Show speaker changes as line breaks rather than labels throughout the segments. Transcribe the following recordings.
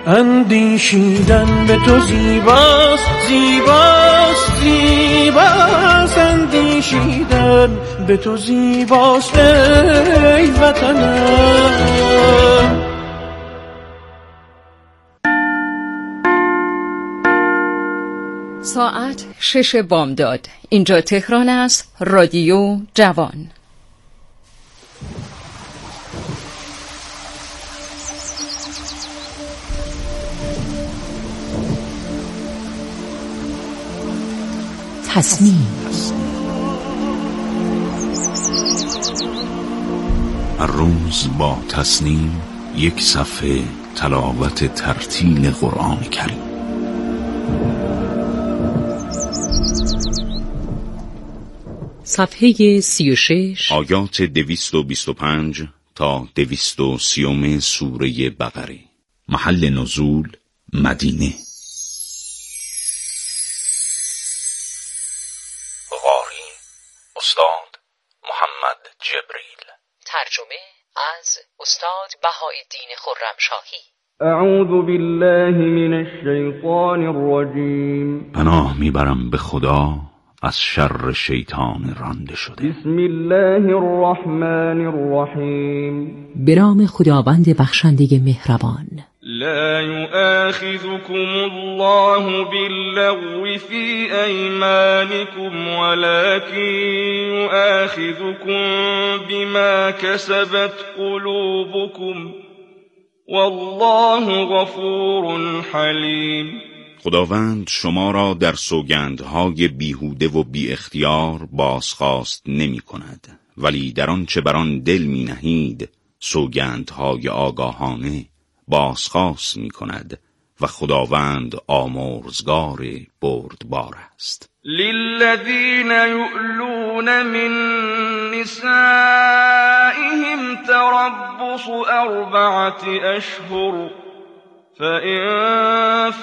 اندیشیدن به تو زیباست، زیباست، زیباست. اندیشیدن به تو زیباست ای وطنم.
ساعت 6 بامداد. اینجا تهران است. رادیو جوان.
تصمیم.
هر روز با تصمیم یک صفحه تلاوت ترتیل قرآن کریم.
صفحه 36
آیات 225 تا 230 سوره بقره. محل نزول مدینه. قاری استاد محمد جبریل.
ترجمه از استاد بهاءالدین خرمشاهی.
اعوذ بالله من الشیطان الرجیم.
پناه میبرم به خدا از شر شیطان رانده شده.
بسم الله الرحمن الرحیم.
به نام خداوند بخشنده مهربان.
لا يؤاخذكم الله باللغو في أيمانكم ولكن يؤاخذكم بما كسبت قلوبكم والله غفور حلیم.
خداوند شما را در سوگندهای بیهوده و بی اختیار بازخواست نمی کند، ولی در آنچه بر آن دل می نهید سوگندهای آگاهانه بازخواست می کند و خداوند آمرزگار بردبار است.
للذین یؤلون من نسائهم تربص 4 اشهر فإن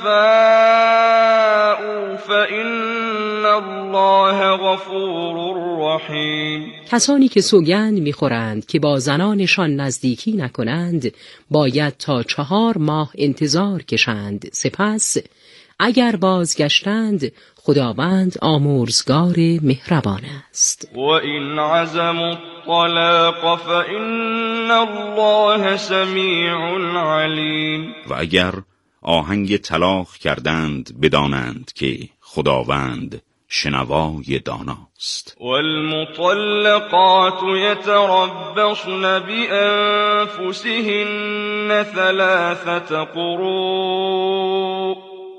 فاءوا فإن الله غفور رحیم.
کسانی که سوگند می‌خورند که با زنانشان نزدیکی نکنند باید تا 4 ماه انتظار کشند، سپس اگر بازگشتند خداوند آمرزگار مهربان است.
و این عزموا الطلاق فإن الله سمیع علیم.
و اگر آهنگ طلاق کردند بدانند که خداوند شنوای داناست.
والمطلقات يتربصن بأنفسهن 3 قروء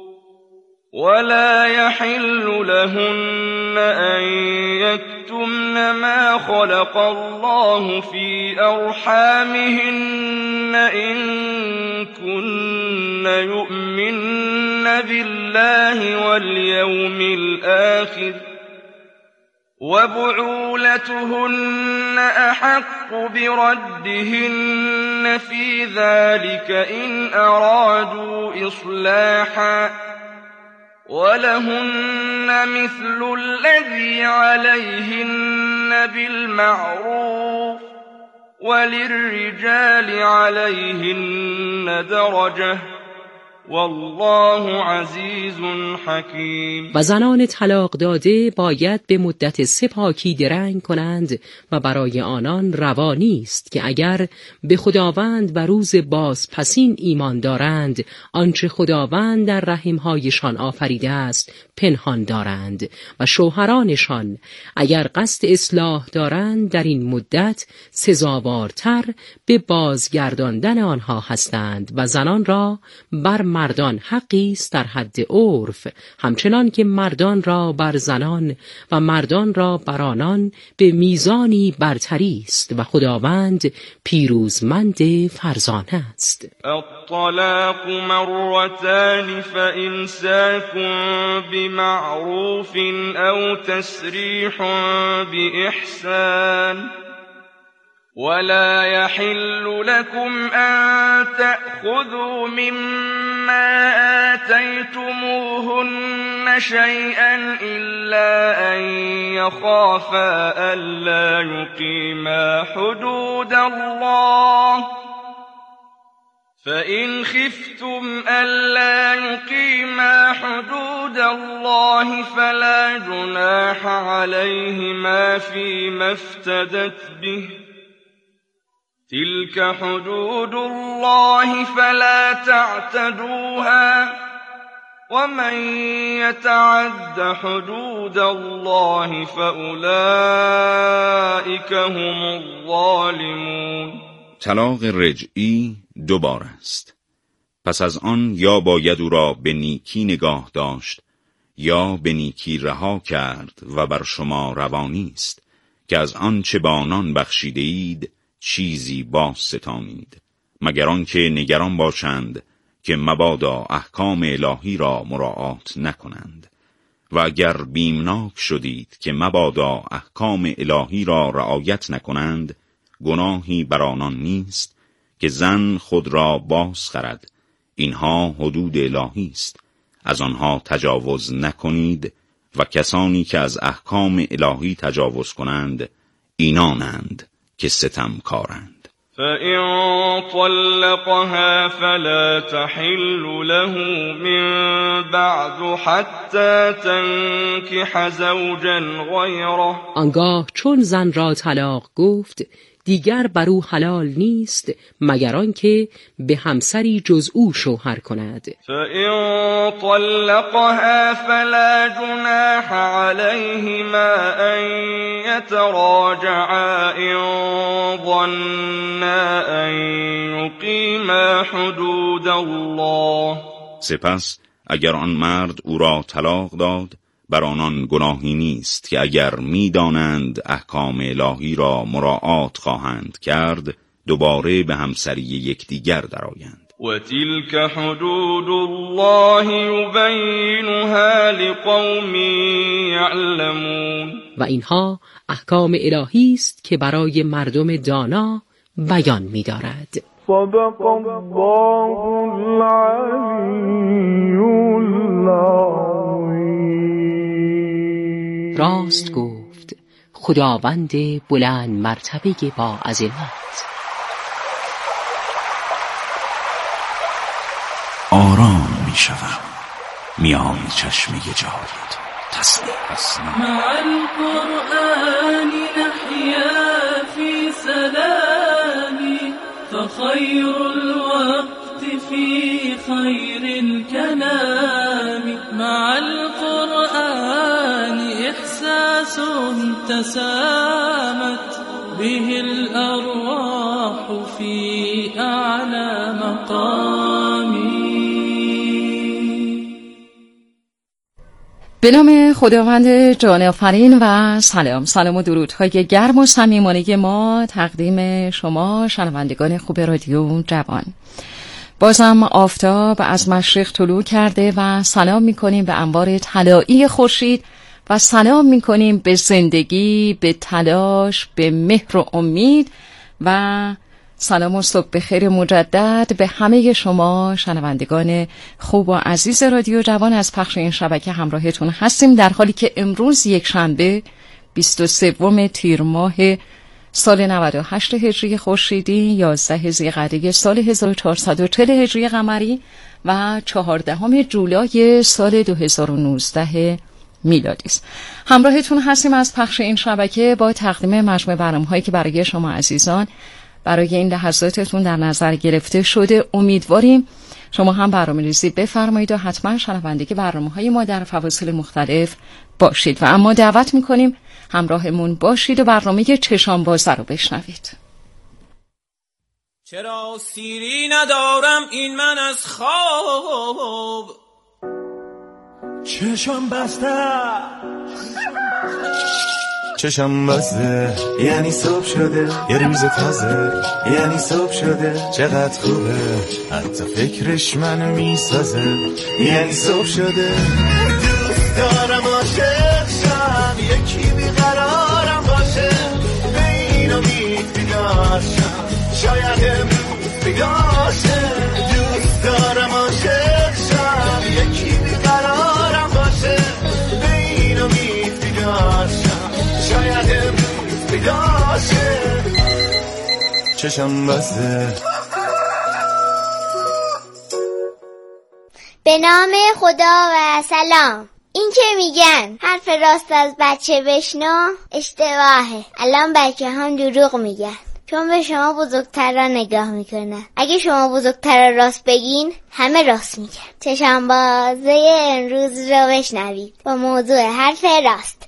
ولا يحل لهن أن يكتمن ما خلق الله في أرحامهن إن كن يؤمن بالله واليوم الآخر وبعولتهن أحق بردهن في ذلك إن أرادوا إصلاحا ولهن مثل الذي عليهن بالمعروف وللرجال عليهن درجة والله عزیز حکیم.
و زنان طلاق داده باید به مدت 3 پاکی درنگ کنند و برای آنان روا نیست که اگر به خداوند و روز بازپسین ایمان دارند آنچه خداوند در رحمهایشان آفریده است پنهان دارند و شوهرانشان اگر قصد اصلاح دارند در این مدت سزاوارتر به بازگرداندن آنها هستند و زنان را بر مردان حقی است در حد عرف، همچنان که مردان را بر زنان و مردان را بر آنان به میزانی برتری است و خداوند پیروزمند فرزانه است.
الطلاق مرتان فإمساك بمعروف أو تسريح بإحسان ولا يحل لكم أن تأخذوا مما آتيتموهن شيئا إلا أن يخافا ألا يقيما حدود الله فإن خفتم ألا يقيما حدود الله فلا جناح عليهما فيما افتدت به تلك حدود الله فلا تعتدوها ومن يتعد حدود الله فأولئك هم الظالمون.
طلاق رجعی 2 بار است. پس از آن یا باید او را به نیکی نگاه داشت یا به نیکی رها کرد و بر شما روانی است که از آنچه به آنان بخشیده اید چیزی باز ستانید، مگر آنکه نگران باشند که مبادا احکام الهی را مراعات نکنند. و اگر بیمناک شدید که مبادا احکام الهی را رعایت نکنند، گناهی بر آنان نیست که زن خود را باز خرد. اینها حدود الهی است، از آنها تجاوز نکنید و کسانی که از احکام الهی تجاوز کنند اینانند که ستمکارند.
فإن طلقها فلا تحل له من بعد حتى تنكح زوجا غيره.
آنگاه چون زن را طلاق گفت دیگر بر او حلال نیست مگر آنکه به همسری جز او شوهر کند.
فإن طلقها فلا جناح عليهما أن يتراجعا إن ظنا أن يقيما حدود الله.
سپس اگر آن مرد او را طلاق داد، بر آنان گناهی نیست که اگر می‌دانند احکام الهی را مراعات خواهند کرد دوباره به همسری یکدیگر درآیند.
و تلک حدود الله یبینها لقوم یعلمون.
و اینها احکام الهی است که برای مردم دانا بیان می‌دارد.
صدق الله العلی العظیم.
راست گفت خداوند بلند مرتبه با عظمت.
آرام می شدم میان چشمه جاوید تسلیم.
مع القرآن نحیا فی سلامی فخیر الوقت فی خیر الكلام. مع القرآن إحساس تسامت به الأرواح في أعلى مقام.
به نام خداوند جان آفرین و سلام و درودهای گرم و صمیمانه ما تقدیم شما شنوندگان خوب رادیو جوان. بازم آفتاب از مشرق طلوع کرده و سلام می‌کنیم به انوار طلایی خورشید و سلام می‌کنیم به زندگی، به تلاش، به مهر و امید و سلام و صبح بخیر مجدد به همه شما شنوندگان خوب و عزیز رادیو جوان. از پخش این شبکه همراهتون هستیم در حالی که امروز یک شنبه 23 تیر ماه سال 98 هجری خورشیدی 11 ذی‌قعده سال 1440 هجری قمری و 14 جولای سال 2019 میلادی است. همراهتون هستیم از پخش این شبکه با تقدیم مجموعه برنامه‌هایی که برای شما عزیزان برای این لحظاتتون در نظر گرفته شده. امیدواریم شما هم برنامه‌ریزی بفرمایید و حتما شنونده برنامه‌های ما در فواصل مختلف باشید و اما دعوت می‌کنیم همراهمون باشید و برنامه چشام بازه رو بشنوید.
چرا سیری ندارم این من از خواب،
چشم بسته چشم بسته یعنی صبح شده یه روز تازه، یعنی صبح شده چقدر خوبه حتی فکرش منو میسازه، یعنی صبح شده دوست دارم عاشق شم یکی بیقرارم باشه به این امید بیدار شم شاید امروز بیداشه. دوست دارم عاشق شم یکی بیقرارم باشه به این امید بیدار شم شاید امروز بیداشه. چشم بسته
به نام خدا و سلام. این که میگن حرف راست از بچه بشنو اشتباهه. الان بچه هم دروغ میگن، چون به شما بزرگتران نگاه میکنن. اگه شما بزرگتران راست بگین همه راست میگن. چشم‌بازی امروز رو بشنوید با موضوع حرف راست.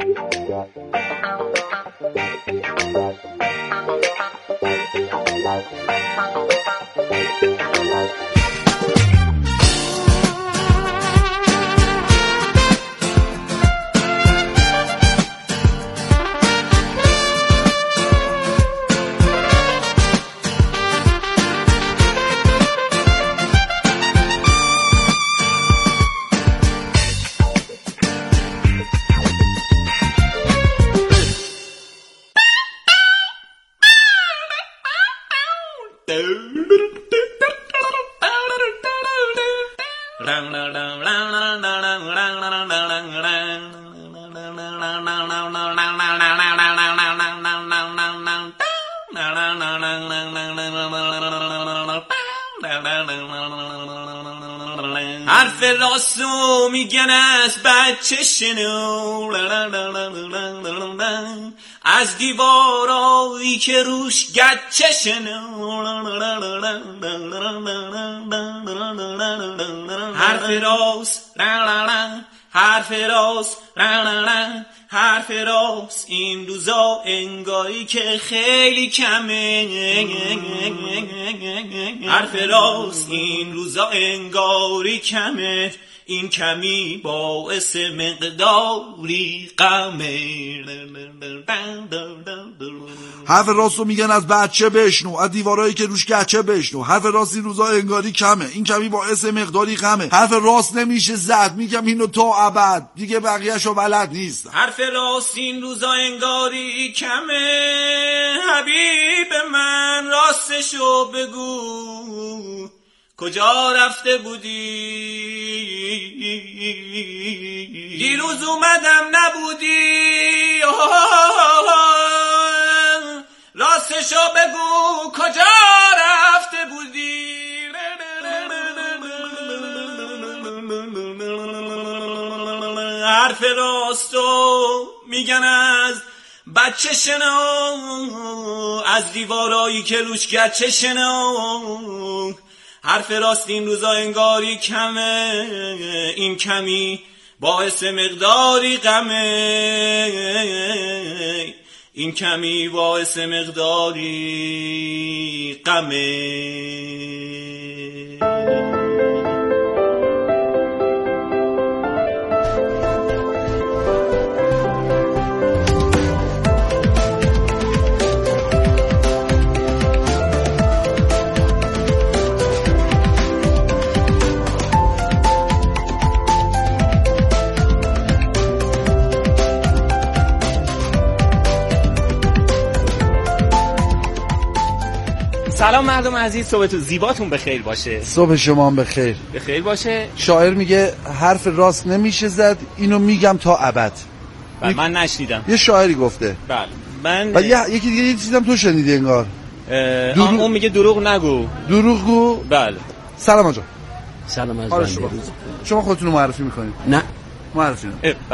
حرف راستو میگن از بچه شنو، از دیوارایی که روش گچه شنو. حرف راست، حرف راست، حرف راست این روزا انگاری که خیلی کمه. حرف راست این روزا انگاری کمه، این کمی باعث مقداری غمه.
حرف راستو میگن از بچه بشنو، از دیوارایی که روش گچه بشنو. حرف راست این روزا انگاری کمه، این کمی باعث مقداری غمه. حرف راست نمیشه زد، میگم اینو تا ابد، دیگه بقیه‌شو بلد نیست.
حرف راست این روزا انگاری کمه، حبیب من راستشو بگو، کجا رفته بودی؟ دیروز اومدم نبودی، راستشو بگو کجا رفته بودی؟ حرف راستو میگن از بچه شنو، از دیوارایی که روش گچه شنو. حرف راست این روزا انگاری کمه، این کمی باعث مقداری غمه، این کمی باعث مقداری غمه.
سلام مردم عزیز، صبحتون زیباتون بخیر باشه.
صبح شما هم بخیر.
بخیر باشه.
شاعر میگه حرف راست نمیشه زد، اینو میگم تا ابد.
بله من نشنیدم.
یه شاعری گفته.
بله من
یکی دیگه یه چیزی هم تو شنیدی انگار.
اون میگه دروغ نگو.
دروغ گو.
بله.
سلام آقا.
سلام از
شما خودتون رو معرفی میکنید؟
نه
معرفی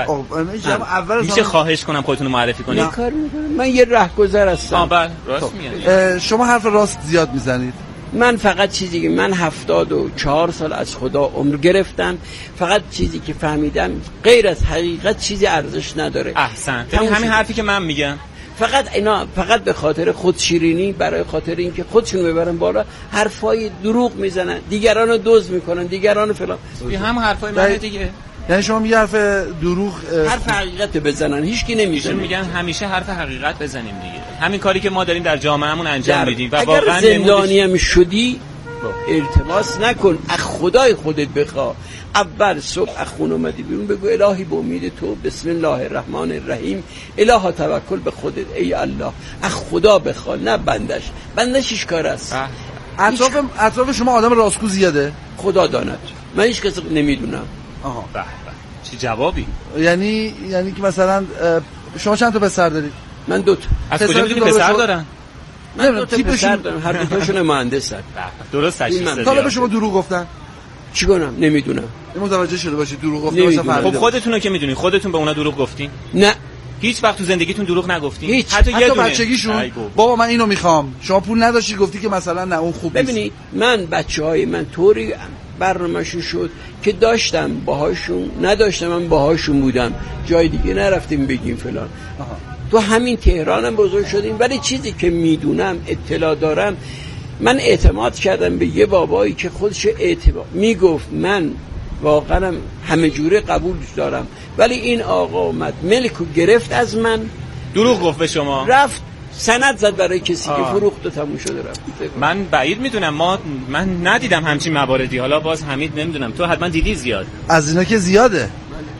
اول میشه خواهش کنم خودتون رو معرفی کنید؟
یه کار میکنم. من یه رهگذر هستم.
بله راست میگن.
شما حرف راست زیاد میزنید.
من فقط چیزی که من 74 سال از خدا عمر گرفتم، فقط چیزی که فهمیدم غیر از حقیقت چیزی ارزش نداره.
احسن. همین حرفی که من میگم.
فقط اینا فقط به خاطر خود شیرینی، برای خاطر اینکه خودشون ببرن بالا، حرفای دروغ میزنن، دیگران رو دزد میکنن، دیگران فلان.
هم حرفای من دیگه.
یعنی شما میگه حرف دروغ،
حرف حقیقت بزنن، هیچکی نمیزنه.
میگن همیشه حرف حقیقت بزنیم دیگه. همین کاری که ما داریم در جامعهمون انجام میدیم و واقعا
زندانی هم شدی التماس نکن، از خدای خودت بخوا. اول صبح از خونه اومدی بیرون بگو الهی به امید تو، بسم الله الرحمن الرحیم، الها توکل به خودت، ای الله، از خدا بخوا، نه بندش ایش کار است.
اطراف شما آدم راستگو زیاده؟
خدا داند، من هیچ کسی نمیدونم.
آها چه جوابی؟
یعنی که مثلا شما چند تا پسر دارید؟
من 2 تا.
از کجا میدونی پسر دارن؟
من 2 تا پسر دارم، هر 2 تاشون مهندسن.
درست تشخیص دادی.
حالا به شما دروغ گفتن؟
چی کنم؟ نمیدونم.
متوجه شده باشید دروغ گفته باشه فردا.
خب خودتونو که میدونید، خودتون به اونا دروغ گفتین؟
نه.
هیچ وقت تو زندگیتون دروغ نگفتین؟
هیچ.
حتی یه دونه
بچگیشون بابا من اینو میخوام، شما پول نداشتی گفتی که مثلا نه اون خوب نیست.
ببینید من بچهای من طوری برنامه‌شون شد که داشتم باهاشون، نداشتم من باهاشون بودم، جای دیگه نرفتیم بگیم فلان. تو همین تهرانم بزرگ شدیم، ولی چیزی که میدونم اطلاع دارم، من اعتماد کردم به یه بابایی که خودش میگفت من واقعا همه جوره قبول دارم، ولی این آقا اومد ملکو گرفت از من،
دروغ گفت به شما،
رفت سند زد برای کسی که فروخت و تموم شده رفت.
من بعید میدونم، من ندیدم همچین مواردی. حالا باز حمید نمیدونم، تو حتما دیدی زیاد
از اینا که زیاده.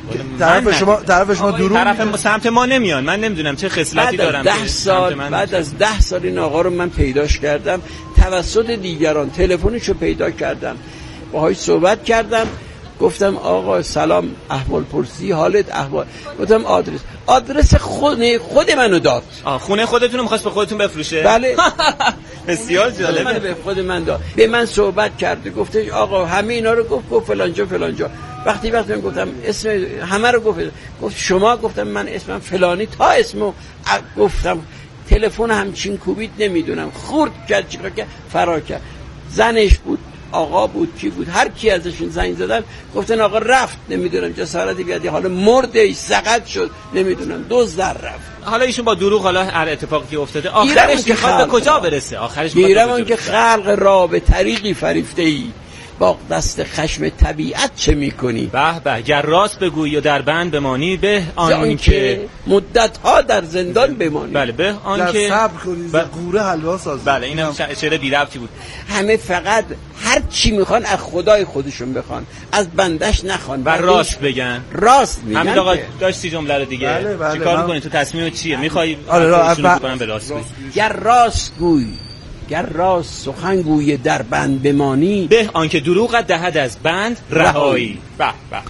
طرف شما دروغ
طرف سمت ما نمیان. من نمیدونم چه خصلتی دارم.
بعد از 10 سال این آقا رو من پیداش کردم توسط دیگران، تلفنشو پیدا کردم، باهاش صحبت کردم، گفتم آقا سلام، احوال پرسی، حالت احوال، گفتم آدرس خود منو داد.
خونه خودتون رو می‌خواست به خودتون بفروشه؟
بله.
بسیار جالبه.
به خود من داد، به من صحبت کرد، گفته آقا همه اینا رو گفت فلانجا. وقتی من گفتم اسم همه رو گفت شما، گفتم من اسمم فلانی، تا اسمو گفتم، تلفن همچین کوبید نمیدونم، خورد کرد، چیکار کرد، فرار کرد. زنش بود، آقا بود، کی بود، هر کی ازشون زنگ زدن گفتن آقا رفت، نمیدونم جسارتی بیاد، حالا مرده، سقط شد، نمیدونم دزد رفت.
حالا ایشون با دروغ، حالا هر اتفاقی که افتاده آخرش میخواد به کجا برسه؟ آخرش
میرم که خلق را به طریقی فریفته ای، با دست خشم طبیعت چه میکنی؟
به گر راست بگویی و در بند بمانی، به آنکه
مدت ها در زندان بمانی.
بله، به آنکه
صبر کنی قوره حلوا ساز.
بله، اینم شعر بی ربطی بود.
همه فقط هر چی میخوان از خدای خودشون بخوان، از بندش نخوان
و راست بگن.
راست میگن.
همین آقا داشت 30 جمله رو دیگه.
بله
چیکار میکنی تو؟ تصمیمت چیه؟ میخوای
کنم
به راست گوی؟
گر راست گوی، گر راست سخنگوی در بند بمانی،
به آنکه دروغت دهد از بند رهایی. به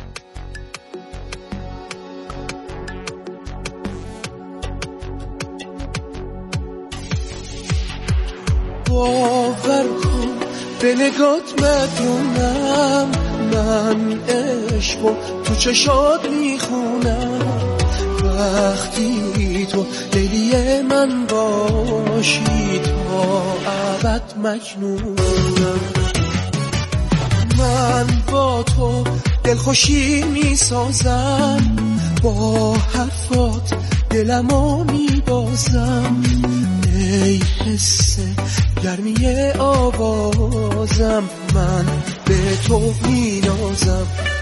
باور کن به نگات مدیونم، من عشقو تو چشات میخونم، وقتی تو لیلی من باشی تا ابد مجنونم. من با تو دلخوشی میسازم، با حرفات دلمو میبازم، ای حس گرمی آوازم، من به تو مینازم.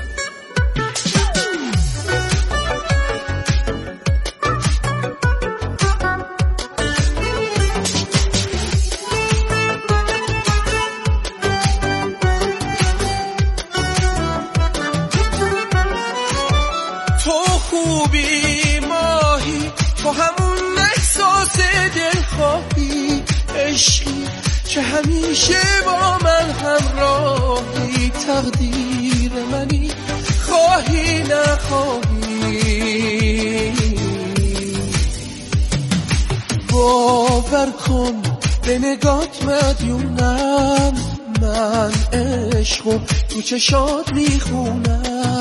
که همیشه با من همراهی، تقدیر منی خواهی نخواهی. باور کن به نگات مدیونم، من عشقو تو چشات میخونم،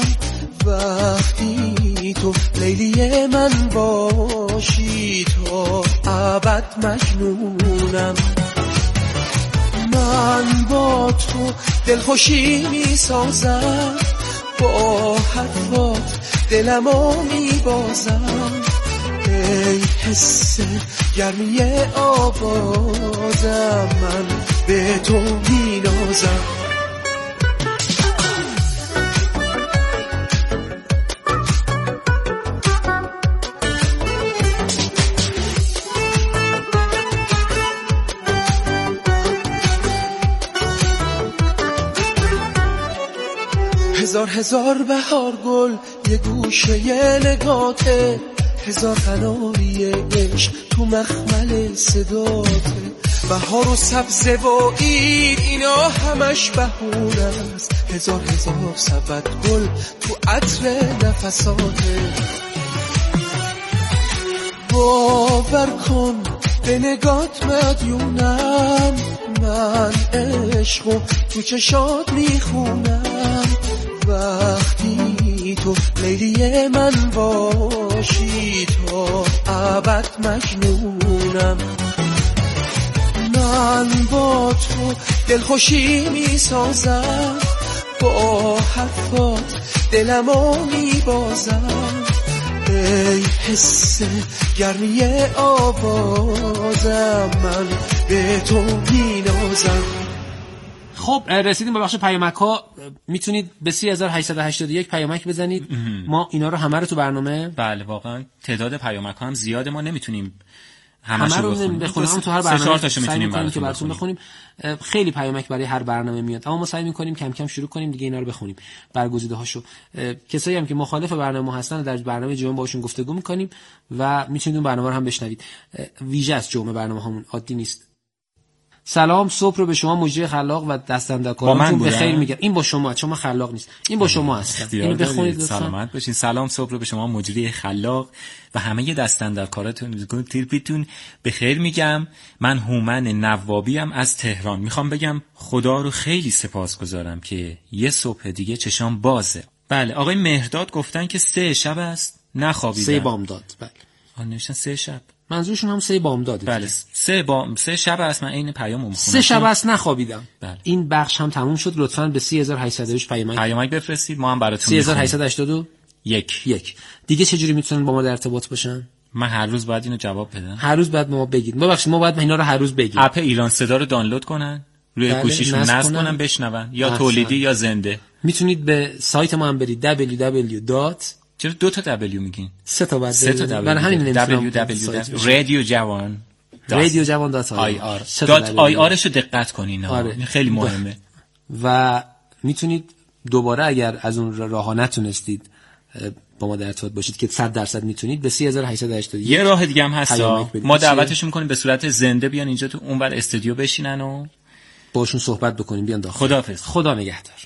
وقتی تو لیلی من باشی تا ابد مجنونم. من با تو دلخوشی میسازم، با حرفات دلمو میبازم، ای حس گرمی آوازم، من به تو مینازم. هزار بهار گل یه گوشه یه نگاته، هزار قناری عشق تو مخمل صداته، بهار و سبزه و عید اینا همش بهونه است، هزار سبد گل تو عطر نفساته. باور کن به نگات مدیونم، من عشقو تو چشات میخونم، وقتی تو لیلی من باشی تا ابد مجنونم. من با تو دلخوشی میسازم، با حرفات دلمو میبازم، ای حس گرمی آوازم من به تو مینازم.
خب رسیدیم به بخش پیامک ها. میتونید به 3881 پیامک بزنید. ما اینا رو همه رو تو برنامه،
بله واقعا تعداد پیامک ها هم زیاده، ما نمیتونیم
همه رو بخونیم. هم تو هر برنامه
تاشو میتونیم
براتون بخونیم. خیلی پیامک برای هر برنامه میاد، اما ما سعی میکنیم کم کم شروع کنیم دیگه اینا رو بخونیم، برگزیده هاشو. کسایی هم که مخالف برنامه هستن در برنامه جمعه باشون گفتگو میکنیم و میتونید اون برنامه رو هم بشنوید. ویژه از جمعه برنامه همون عادی نیست. سلام، صبح رو به شما مجری خلاق و دست‌اندرکارانتون بخیر میگم. این با شما، شما خلاق نیست، این با شما هستن. اینو بخونید لطفاً.
سلامت باشین. سلام، صبح رو به شما مجری خلاق و همه دست‌اندرکاراتون تیرپیتون بخیر میگم. من هومن نوابی ام از تهران. میخوام بگم خدا رو خیلی سپاسگزارم که یه صبح دیگه چشام بازه. بله، آقای مهرداد گفتن که 3 شب است نخوابیدن.
3 بامداد. بله.
نوشتن 3 شب.
منظورشون هم 3 بامداده.
بله، 3 شب است. من عین پیامو میخونم.
3 شب است نخوابیدم.
بله.
این بخش هم تموم شد. لطفاً به 3808 پیامک
بفرستید، ما هم براتون
3881 دیگه چجوری میتونن با ما در ارتباط باشن؟
من هر روز باید اینو جواب بدم.
هر روز باید ما بگید. ببخشید ما باید اینا رو هر روز بگیم.
اپ ایران صدا رو دانلود کنن، روی گوشیشون نصب کنن بشنون، یا تولیدی یا زنده.
میتونید به سایت ما هم برید www.
چرا 2 تا W میگین؟
3 تا بعد.
3 تا W.
برای همین نمی‌فهمم.
radiojawan.ir شو دقت کنین.
آره.
خیلی مهمه.
و میتونید دوباره اگر از اون راه‌ها نتونستید با ما در ارتباط باشید که 100% میتونید به 3880.
یه راه دیگه هم هست. ما دعوتشون می‌کنیم به صورت زنده بیان اینجا تو اونور استودیو بشینن و
باشون صحبت بکنیم. بیان داخل.
خداحافظ.
خدا نگهدار.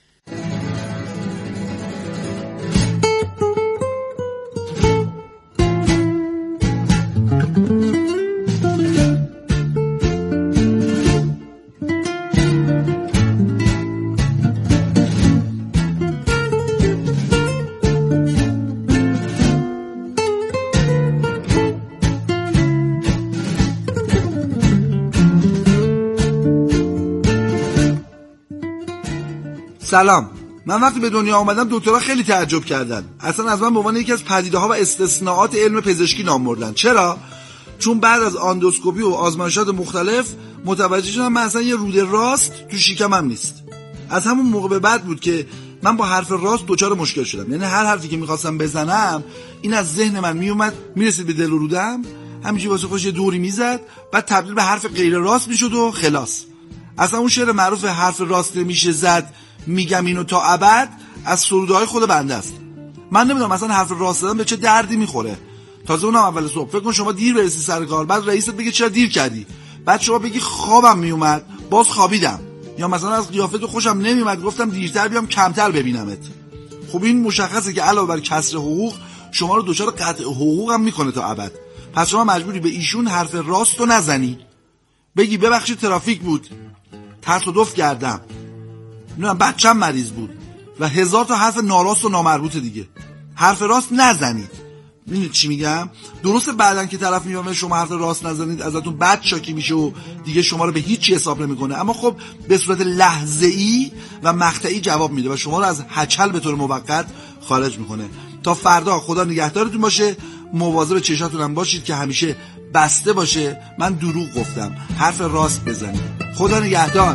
سلام. من وقتی به دنیا آمدم دکترها خیلی تعجب کردن. اصلا از من به عنوان یکی از پدیده‌ها و استثناءات علم پزشکی نام بردن. چرا؟ چون بعد از آندوسکوپی و آزمایشات مختلف متوجه شدم من اصلا یه روده راست تو شکمم نیست. از همون موقع به بعد بود که من با حرف راست دچار مشکل شدم. یعنی هر حرفی که می‌خواستم بزنم این از ذهن من میومد میرسید به دل و رودم، همینجوری واسه خودش یه دوری میزد، بعد تبدیل به حرف غیر راست میشد و خلاص. اصلا اون شعر معروف حرف راست نمیشه زد میگم اینو تا ابد از سرودهای خود بنده است. من نمیدونم مثلا حرف راست زدن به چه دردی میخوره. تازه اونم اول صبح. فکر کن شما دیر برسی سر کار، بعد رئیست بگه چرا دیر کردی، بعد شما بگی خوابم میومد باز خوابیدم، یا مثلا از قیافت خوشم نمیومد گفتم دیرتر بیام کمتر ببینمت. خب این مشخصه که علاوه بر کسر حقوق شما رو دچار قطع حقوق هم میکنه تا ابد. پس شما مجبوری به ایشون حرف راستو نزنی، بگی ببخشید ترافیک بود، تصادف کردم، نه بچه‌م مریض بود و 1000 تا حرف ناراست و نامربوط دیگه. حرف راست نزنید. میدونید چی میگم؟ درسته بعدن که طرف میگه شما حرف راست نزنید ازتون بد شاکی میشه و دیگه شما رو به هیچ چی حساب نمیکنه، اما خب به صورت لحظه‌ای و مقطعی جواب میده و شما رو از هچل به طور موقت خارج میکنه. تا فردا خدا نگهدارتون باشه. مواظب چشاتون هم باشید که همیشه بسته باشه. من دروغ گفتم، حرف راست بزنید. خدا نگهدار.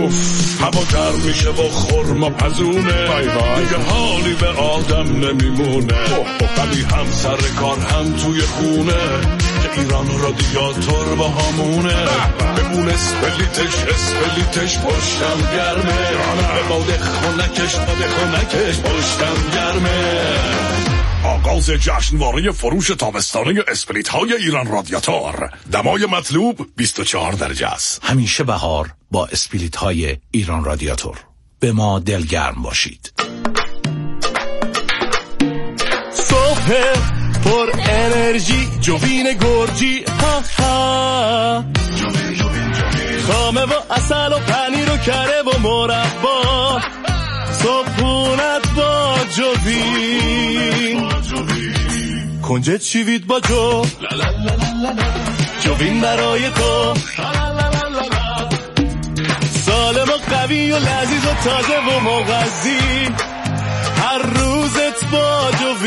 هوا گرم میشه با خرما پزونه، دیگه حالی به آدم نمیمونه. ولی هم سر کار هم توی خونه، که ایران رادیاتور با همونه. بمون اسپلیتش پشتم گرمه، به باد خونکش پشتم گرمه. آغاز جشنواره فروش تابستانه اسپریت های ایران رادیاتور. دمای مطلوب 24 درجه است.
همیشه بهار با اسپریت های ایران رادیاتور. به ما دلگرم باشید.
صبح پر انرژی جوین گرجی، ها ها خامه و اصل و پنیر و کره و مربا، صبحونت با جوین، کنجد شیوید با جوین برای تو، سالم و قوی و لذیذ و تازه و مغذی، هر روزت با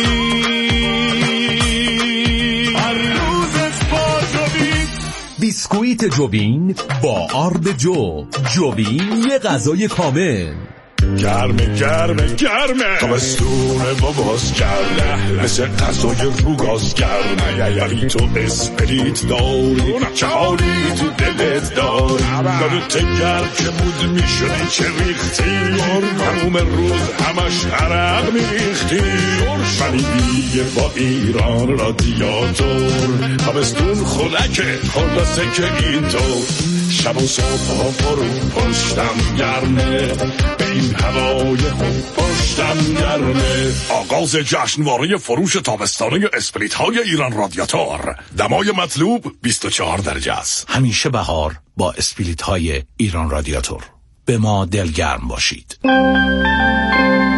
جوین، هر روزت با جوین.
بیسکویت جوین با آرد جوین یه غذای کامل.
گرمه تابستونه باباز گرمه، مثل غذای روگاز گرمه. ولی تو اسپریت داری، چه حالی تو دلت داری. یادت گرم که بود میشدی چه ریختی، تموم روز همش عرق میریختی. ولی دیگه با ایران رادیاتور، تابستون خنکه خلاصه که اینطور. شب و صبح ها برو پشتم گرمه، به این هوای خوب پشتم گرمه. آغاز جشنواره فروش تابستانه اسپریت های ایران رادیاتور. دمای مطلوب 24 درجه است.
همیشه بهار با اسپریت های ایران رادیاتور. به ما دلگرم باشید.